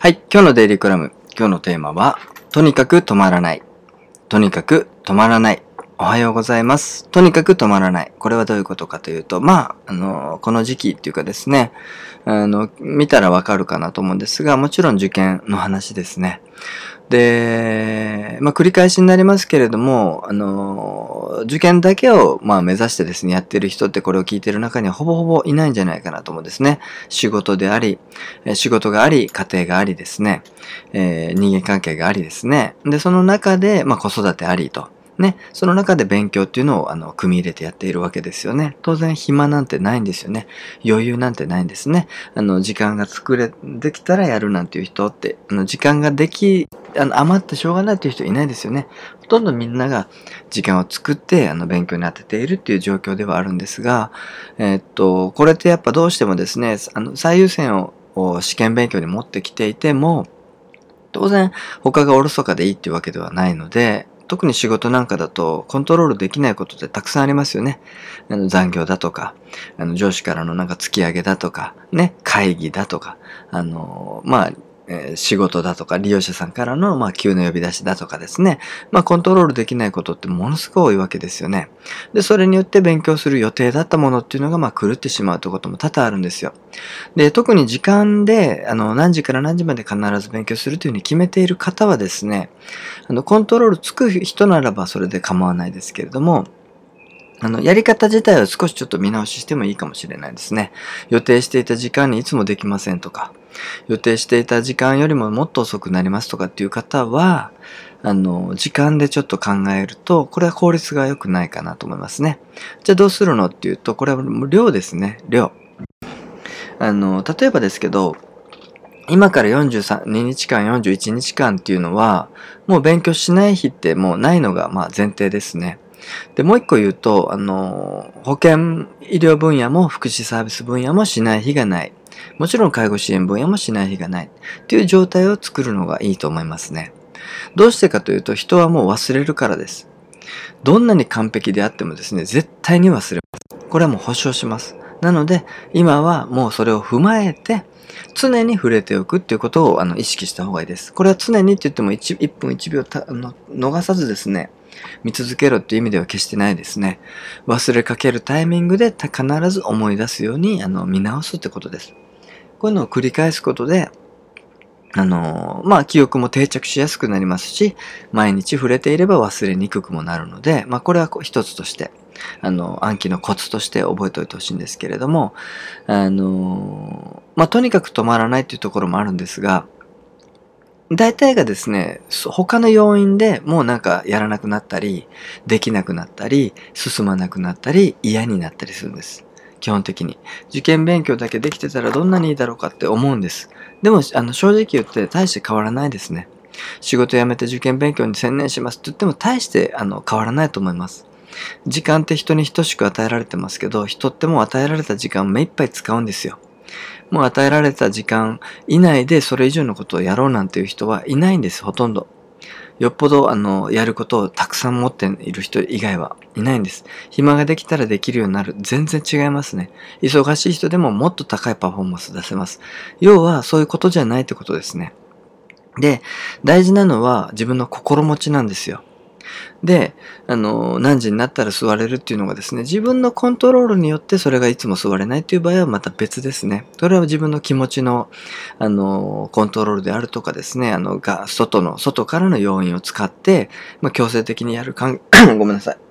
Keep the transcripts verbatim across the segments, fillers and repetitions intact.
はい、今日のデイリーコラム。今日のテーマは、とにかく止まらない。とにかく止まらない。おはようございます。とにかく止まらない。これはどういうことかというと、まあ、あの、この時期っていうかですね、あの、見たらわかるかなと思うんですが、もちろん受験の話ですね。で、まあ、繰り返しになりますけれども、あの、受験だけを、まあ、目指してですね、やってる人ってこれを聞いてる中にはほぼほぼいないんじゃないかなと思うんですね。仕事であり、仕事があり、家庭がありですね、えー、人間関係がありですね。で、その中で、まあ、子育てありと。ね、その中で勉強っていうのをあの組み入れてやっているわけですよね。当然暇なんてないんですよね。余裕なんてないんですね。あの時間が作れできたらやるなんていう人って、あの時間ができあの余ってしょうがないっていう人いないですよね。ほとんどみんなが時間を作ってあの勉強に当てているっていう状況ではあるんですが、えー、っとこれってやっぱどうしてもですね、あの最優先を試験勉強に持ってきていても、当然他がおろそかでいいっていうわけではないので、特に仕事なんかだとコントロールできないことってたくさんありますよね。あの残業だとか、あの上司からのなんか突き上げだとか、ね、会議だとか、あの、まあ、えー仕事だとか、利用者さんからの、まあ、急な呼び出しだとかですね。まあ、コントロールできないことってものすごい多いわけですよね。で、それによって勉強する予定だったものっていうのが、まあ、狂ってしまうということも多々あるんですよ。で、特に時間で、あの、何時から何時まで必ず勉強するというふうに決めている方はですね、あの、コントロールつく人ならばそれで構わないですけれども、あの、やり方自体を少しちょっと見直ししてもいいかもしれないですね。予定していた時間にいつもできませんとか、予定していた時間よりももっと遅くなりますとかっていう方は、あの、時間でちょっと考えると、これは効率が良くないかなと思いますね。じゃあどうするのっていうと、これは量ですね。量。あの、例えばですけど、今からよんじゅうさんにちかん、よんじゅういちにちかんっていうのは、もう勉強しない日ってもうないのがまあ前提ですね。で、もう一個言うと、あの、保健医療分野も福祉サービス分野もしない日がない。もちろん介護支援分野もしない日がない。っていう状態を作るのがいいと思いますね。どうしてかというと、人はもう忘れるからです。どんなに完璧であってもですね、絶対に忘れます。これはもう保証します。なので、今はもうそれを踏まえて、常に触れておくっていうことをあの意識した方がいいです。これは常にって言っても 1, いっぷんいちびょうたあの逃さずですね、見続けろっていう意味では決してないですね。忘れかけるタイミングで必ず思い出すようにあの見直すってことです。こういうのを繰り返すことで、あのー、まあ、記憶も定着しやすくなりますし、毎日触れていれば忘れにくくもなるので、まあ、これは一つとして、あの、暗記のコツとして覚えておいてほしいんですけれども、あのー、まあ、とにかく止まらないっていうところもあるんですが、大体がですね、他の要因でもうなんかやらなくなったり、できなくなったり、進まなくなったり、嫌になったりするんです。基本的に。受験勉強だけできてたらどんなにいいだろうかって思うんです。でも、あの、正直言って大して変わらないですね。仕事辞めて受験勉強に専念しますって言っても大してあの変わらないと思います。時間って人に等しく与えられてますけど、人ってもう与えられた時間を目いっぱい使うんですよ。もう与えられた時間以内でそれ以上のことをやろうなんていう人はいないんです、ほとんど。よっぽどあのやることをたくさん持っている人以外はいないんです。暇ができたらできるようになる。全然違いますね。忙しい人でももっと高いパフォーマンス出せます。要はそういうことじゃないってことですね。で、大事なのは自分の心持ちなんですよ。で、あの、何時になったら座れるっていうのがですね、自分のコントロールによってそれがいつも座れないっていう場合はまた別ですね。それは自分の気持ちの、あの、コントロールであるとかですね、あの、が、外の、外からの要因を使って、まあ、強制的にやるかん、ごめんなさい。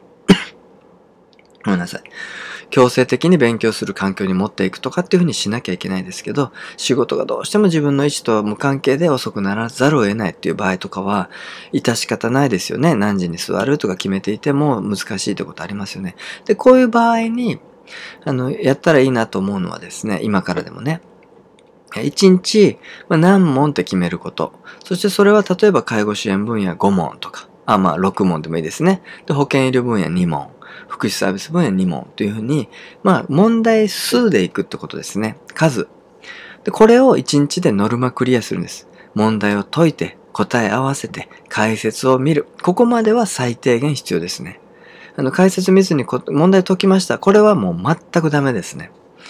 ごめんなさい。強制的に勉強する環境に持っていくとかっていうふうにしなきゃいけないですけど、仕事がどうしても自分の意思とは無関係で遅くならざるを得ないっていう場合とかは、致し方ないですよね。何時に座るとか決めていても難しいってことありますよね。で、こういう場合に、あの、やったらいいなと思うのはですね、今からでもね、一日何問って決めること。そしてそれは例えば介護支援分野ご問とか、あ、まあろく問でもいいですね。で、保健医療分野に問。福祉サービス分野に問というふうに、まあ問題数でいくってことですね。数。で、これをいちにちでノルマクリアするんです。問題を解いて、答え合わせて、解説を見る。ここまでは最低限必要ですね。あの、解説見ずに問題解きました。これはもう全くダメですね。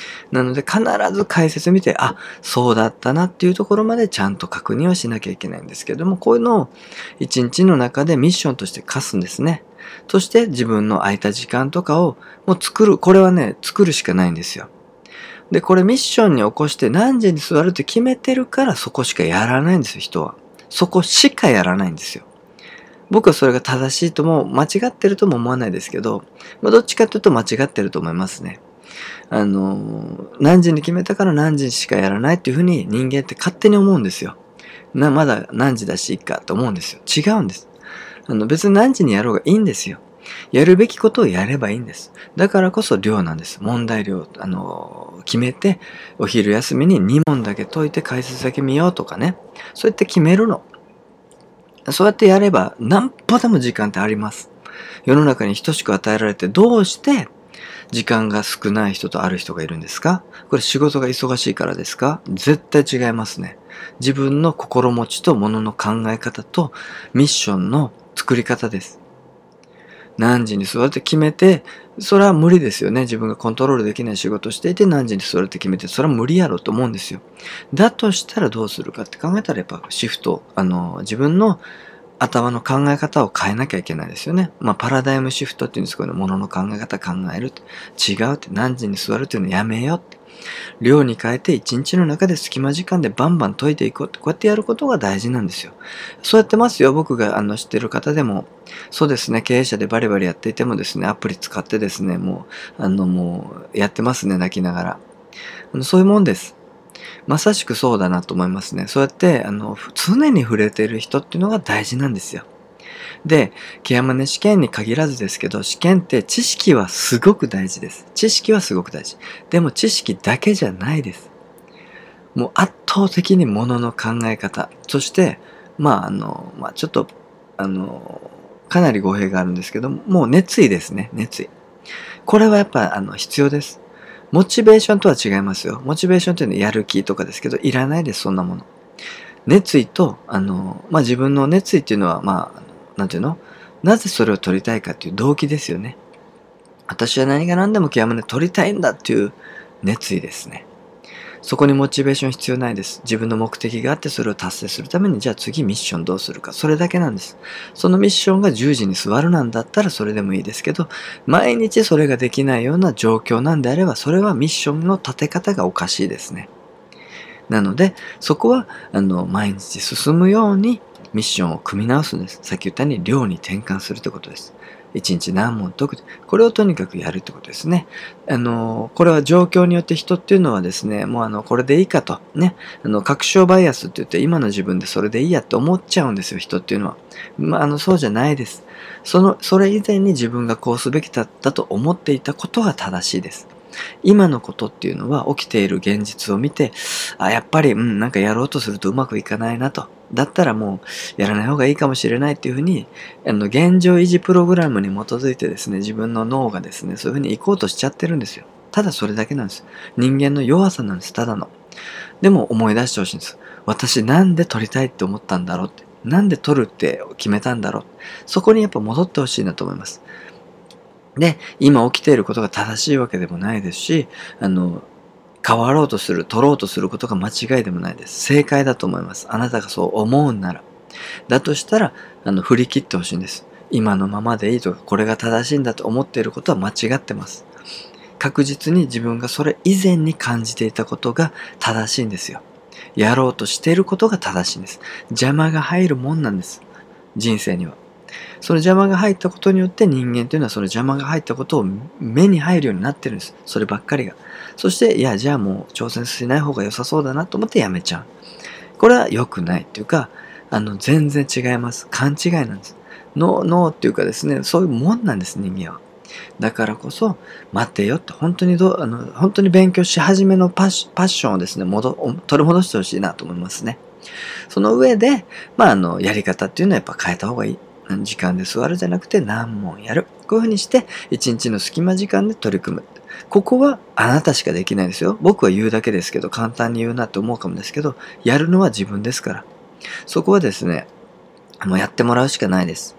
なので必ず解説見て、あ、そうだったなっていうところまでちゃんと確認はしなきゃいけないんですけども、こういうのを一日の中でミッションとして課すんですね。そして自分の空いた時間とかをもう作る。これはね、作るしかないんですよ。で、これミッションに起こして何時に座るって決めてるからそこしかやらないんですよ、人は。そこしかやらないんですよ。僕はそれが正しいとも間違ってるとも思わないですけど、まあ、どっちかというと間違ってると思いますね。あの、何時に決めたから何時しかやらないっていうふうに人間って勝手に思うんですよ。な、まだ何時だしいいかと思うんですよ。違うんです。あの、別に何時にやろうがいいんですよ。やるべきことをやればいいんです。だからこそ量なんです。問題量、あの、決めて、お昼休みにに問だけ解いて解説だけ見ようとかね。そうやって決めるの。そうやってやれば何歩でも時間ってあります。世の中に等しく与えられてどうして時間が少ない人とある人がいるんですか？これ仕事が忙しいからですか？絶対違いますね。自分の心持ちと物の考え方とミッションの作り方です。何時に座るって決めて、それは無理ですよね。自分がコントロールできない仕事をしていて何時に座るって決めて、それは無理やろうと思うんですよ。だとしたらどうするかって考えたらやっぱシフト、あの、自分の頭の考え方を変えなきゃいけないですよね。まあ、パラダイムシフトっていうんですけど、物の考え方考えるって。違うって、何時に座るっていうのやめようって。量に変えて一日の中で隙間時間でバンバン解いていこうって、こうやってやることが大事なんですよ。そうやってますよ。僕があの知ってる方でも、そうですね、経営者でバリバリやっていてもですね、アプリ使ってですね、もう、あのもう、やってますね、泣きながら。あのそういうもんです。まさしくそうだなと思いますね。そうやって、あの、常に触れている人っていうのが大事なんですよ。で、ケアマネ試験に限らずですけど、試験って知識はすごく大事です。知識はすごく大事。でも知識だけじゃないです。もう圧倒的にものの考え方。そして、まあ、あの、まあ、ちょっと、あの、かなり語弊があるんですけど、もう熱意ですね、熱意。これはやっぱ、あの、必要です。モチベーションとは違いますよ。モチベーションというのはやる気とかですけど、いらないです、そんなもの。熱意と、あの、まあ、自分の熱意っていうのは、まあ、なんていうの？なぜそれを取りたいかっていう動機ですよね。私は何が何でも極めて取りたいんだっていう熱意ですね。そこにモチベーション必要ないです。自分の目的があってそれを達成するために、じゃあ次ミッションどうするか。それだけなんです。そのミッションがじゅうじに座るなんだったらそれでもいいですけど、毎日それができないような状況なんであれば、それはミッションの立て方がおかしいですね。なので、そこは、あの、毎日進むようにミッションを組み直すんです。さっき言ったように量に転換するってことです。一日何問解く。これをとにかくやるってことですね。あの、これは状況によって人っていうのはですね、もうあの、これでいいかと。ね。あの、確証バイアスって言って今の自分でそれでいいやって思っちゃうんですよ、人っていうのは。まあ、あの、そうじゃないです。その、それ以前に自分がこうすべきだったと思っていたことが正しいです。今のことっていうのは起きている現実を見て、あ、やっぱり、うん、なんかやろうとするとうまくいかないなと。だったらもうやらない方がいいかもしれないっていうふうに、あの、現状維持プログラムに基づいてですね、自分の脳がですね、そういうふうに行こうとしちゃってるんですよ。ただそれだけなんです。人間の弱さなんです、ただの。でも思い出してほしいんです。私なんで撮りたいって思ったんだろうって。なんで撮るって決めたんだろう。そこにやっぱ戻ってほしいなと思います。で、今起きていることが正しいわけでもないですし、あの、変わろうとする、取ろうとすることが間違いでもないです。正解だと思います。あなたがそう思うんなら。だとしたら、あの、振り切ってほしいんです。今のままでいいとか、これが正しいんだと思っていることは間違ってます。確実に自分がそれ以前に感じていたことが正しいんですよ。やろうとしていることが正しいんです。邪魔が入るもんなんです。人生には。その邪魔が入ったことによって人間というのはその邪魔が入ったことを目に入るようになってるんです。そればっかりが。そして、いや、じゃあもう挑戦しない方が良さそうだなと思ってやめちゃう。これは良くないっていうか、あの、全然違います。勘違いなんです。脳、脳っていうかですね、そういうもんなんです、人間は。だからこそ、待てよって、本当にどう、あの、本当に勉強し始めのパッシパッションをですね、戻、取り戻してほしいなと思いますね。その上で、まあ、あの、やり方っていうのはやっぱ変えた方がいい。時間で座るじゃなくて何問やる。こういうふうにして、一日の隙間時間で取り組む。ここはあなたしかできないですよ。僕は言うだけですけど、簡単に言うなって思うかもですけど、やるのは自分ですから。そこはですね、もうやってもらうしかないです。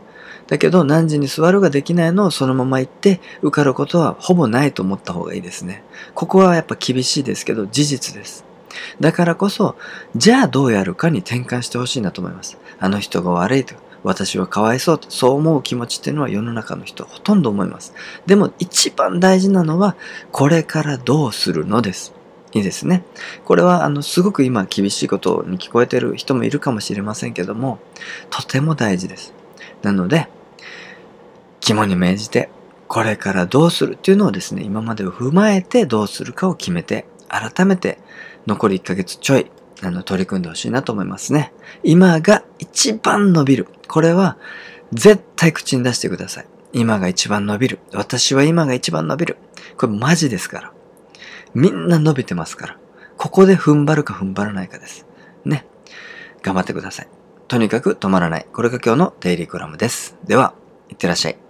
だけど何時に座るができないのをそのまま行って受かることはほぼないと思った方がいいですね。ここはやっぱ厳しいですけど事実です。だからこそ、じゃあどうやるかに転換してほしいなと思います。あの人が悪いと、私はかわいそうと、そう思う気持ちっていうのは世の中の人ほとんど思います。でも一番大事なのは、これからどうするのです。いいですね。これはあのすごく今厳しいことに聞こえてる人もいるかもしれませんけども、とても大事です。なので、肝に銘じて、これからどうするっていうのをですね、今までを踏まえてどうするかを決めて、改めて残りいっかげつちょい、あの、取り組んでほしいなと思いますね。今が一番伸びる。これは絶対口に出してください。今が一番伸びる。私は今が一番伸びる。これマジですから。みんな伸びてますから。ここで踏ん張るか踏ん張らないかです。ね。頑張ってください。とにかく止まらない。これが今日のデイリーコラムです。では、いってらっしゃい。